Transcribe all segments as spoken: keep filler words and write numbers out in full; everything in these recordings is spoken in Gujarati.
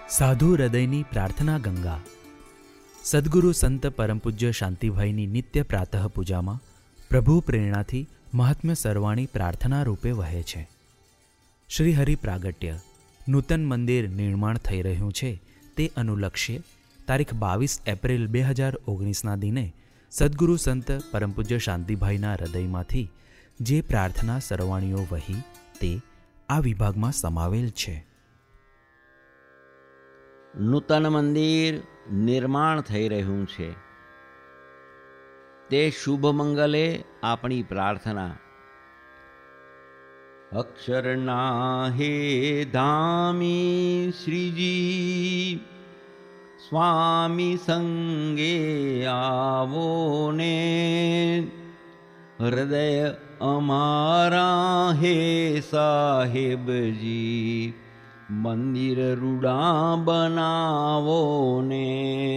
સાધુ હૃદયની પ્રાર્થના ગંગા. સદગુરુ સંત પરમપૂજ્ય શાંતિભાઈની નિત્ય પ્રાતઃ પૂજામાં પ્રભુ પ્રેરણાથી મહાત્મ્ય સરવાણી પ્રાર્થના રૂપે વહે છે. શ્રી હરિ પ્રાગટ્ય નૂતન મંદિર નિર્માણ થઈ રહ્યું છે તે અનુલક્ષ્યે તારીખ બાવીસ એપ્રિલ બે હજાર ઓગણીસના દિને સદગુરુ સંત પરમપૂજ્ય શાંતિભાઈના હૃદયમાંથી જે પ્રાર્થના સરવાણીઓ વહી તે આ વિભાગમાં સમાવેલ છે. નૂતન મંદિર નિર્માણ થઈ રહ્યું છે તે શુભ મંગલે આપણી પ્રાર્થના. અક્ષરના હે ધામી શ્રીજી, સ્વામી સંગે આવો ને, હૃદય અમારા હે સાહેબજી, મંદિર રૂડા બનાવો ને.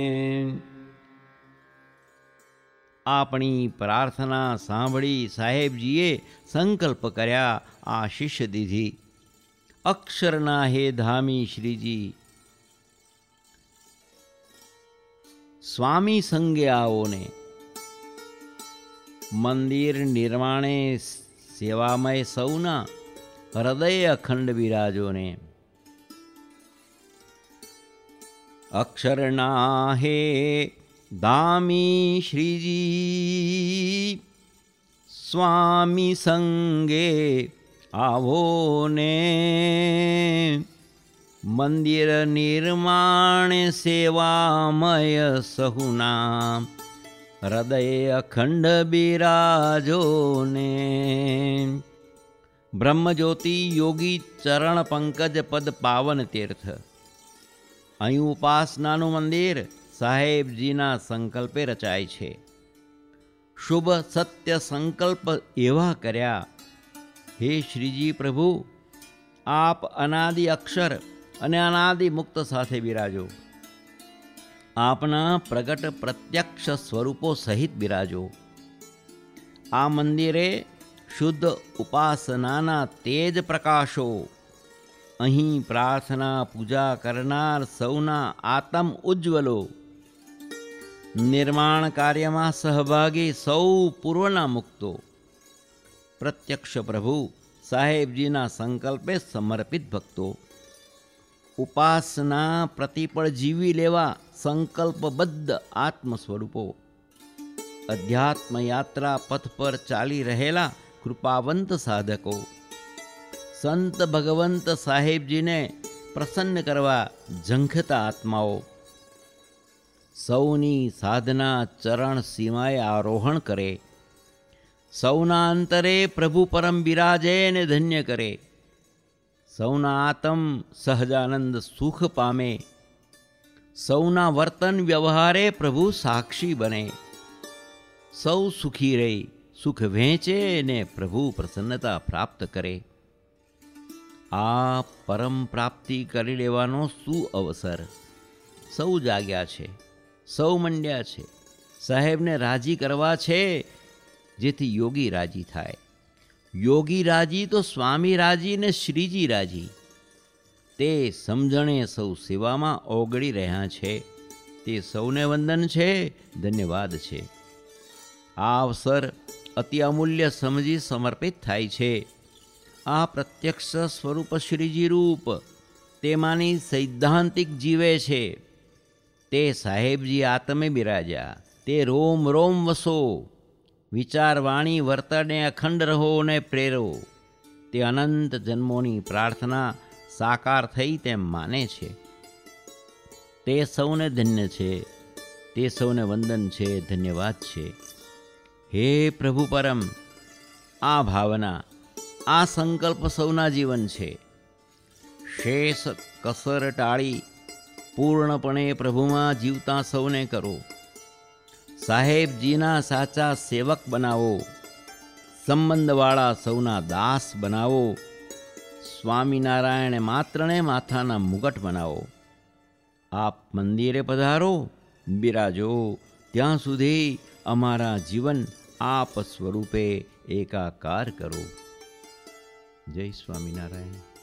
આપણી પ્રાર્થના સાંભળી સાહેબજીએ સંકલ્પ કર્યા, આશીષ દીધી. અક્ષરના હે ધામી શ્રીજી, સ્વામી સંગે આવો ને, મંદિર નિર્માણે સેવામય સૌના હૃદય અખંડ બિરાજો ને. અક્ષરના હે ધામી શ્રીજી, સ્વામી સંગે આવો ને, મંદિર નિર્માણ સેવામય સહુના હૃદય અખંડ બિરાજો ને. બ્રહ્મજ્યોતિ યોગી ચરણ પંકજ પદ પાવન તીર્થ. અહીં ઉપાસનાનું મંદિર સાહેબજીના સંકલ્પે રચાય છે. શુભ સત્ય સંકલ્પ એવા કર્યા, હે શ્રીજી પ્રભુ, આપ અનાદિ અક્ષર અને અનાદિ મુક્ત સાથે બિરાજો. આપના પ્રગટ પ્રત્યક્ષ સ્વરૂપો સહિત બિરાજો. આ મંદિરે શુદ્ધ ઉપાસનાના તેજ પ્રકાશો. અહીં પ્રાર્થના પૂજા કરનાર સૌના આત્મ ઉજ્જવલો. નિર્માણ કાર્યમાં સહભાગી સૌ પૂર્વના મુક્તો. પ્રત્યક્ષ પ્રભુ સાહેબજીના સંકલ્પે સમર્પિત ભક્તો. ઉપાસના પ્રતિપળ જીવી લેવા સંકલ્પબદ્ધ આત્મ સ્વરૂપો. અધ્યાત્મ યાત્રા પથ પર ચાલી રહેલા કૃપાવંત સાધકો. સંત ભગવંત સાહેબજીને પ્રસન્ન કરવા ઝંખતા આત્માઓ. સૌની સાધના ચરણ સીમાએ આરોહણ કરે. સૌના અંતરે પ્રભુ પરમ બિરાજે ને ધન્ય કરે. સૌના આત્મ સહજાનંદ સુખ પામે. સૌના વર્તન વ્યવહારે પ્રભુ સાક્ષી બને. સૌ સુખી રહી સુખ વહેંચે ને પ્રભુ પ્રસન્નતા પ્રાપ્ત કરે. આ પરમ પ્રાપ્તિ કરી લેવાનો સુઅવસર. સૌ જાગ્યા છે, સૌ મંડ્યા છે. સાહેબને રાજી કરવા છે, જેથી યોગી રાજી થાય. યોગી રાજી તો સ્વામી રાજી ને શ્રીજી રાજી. તે સમજણે સૌ સેવામાં ઓગળી રહ્યા છે. તે સૌને વંદન છે, ધન્યવાદ છે. આ અવસર અતિ અમૂલ્ય સમજી સમર્પિત થાય છે. આ પ્રત્યક્ષ સ્વરૂપ શ્રીજી રૂપ તેમાંની સૈદ્ધાંતિક જીવે છે. તે સાહેબજી આત્મે બિરાજ્યા. તે રોમ રોમ વસો. વિચાર વાણી વર્તને અખંડ રહો ને પ્રેરો. તે અનંત જન્મોની પ્રાર્થના સાકાર થઈ તેમ માને છે. તે સૌને ધન્ય છે. તે સૌને વંદન છે, ધન્યવાદ છે. હે પ્રભુ પરમ, આ ભાવના, આ સંકલ્પ સૌના જીવન છે. શેષ કસર ટાળી પૂર્ણપણે પ્રભુમાં જીવતા સૌને કરો. સાહેબજીના સાચા સેવક બનાવો. સંબંધવાળા સૌના દાસ બનાવો. સ્વામિનારાયણ માત્રને માથાના મુગટ બનાવો. આપ મંદિરે પધારો, બિરાજો. ત્યાં સુધી અમારા જીવન આપ સ્વરૂપે એકાકાર કરો. જય સ્વામિનારાયણ.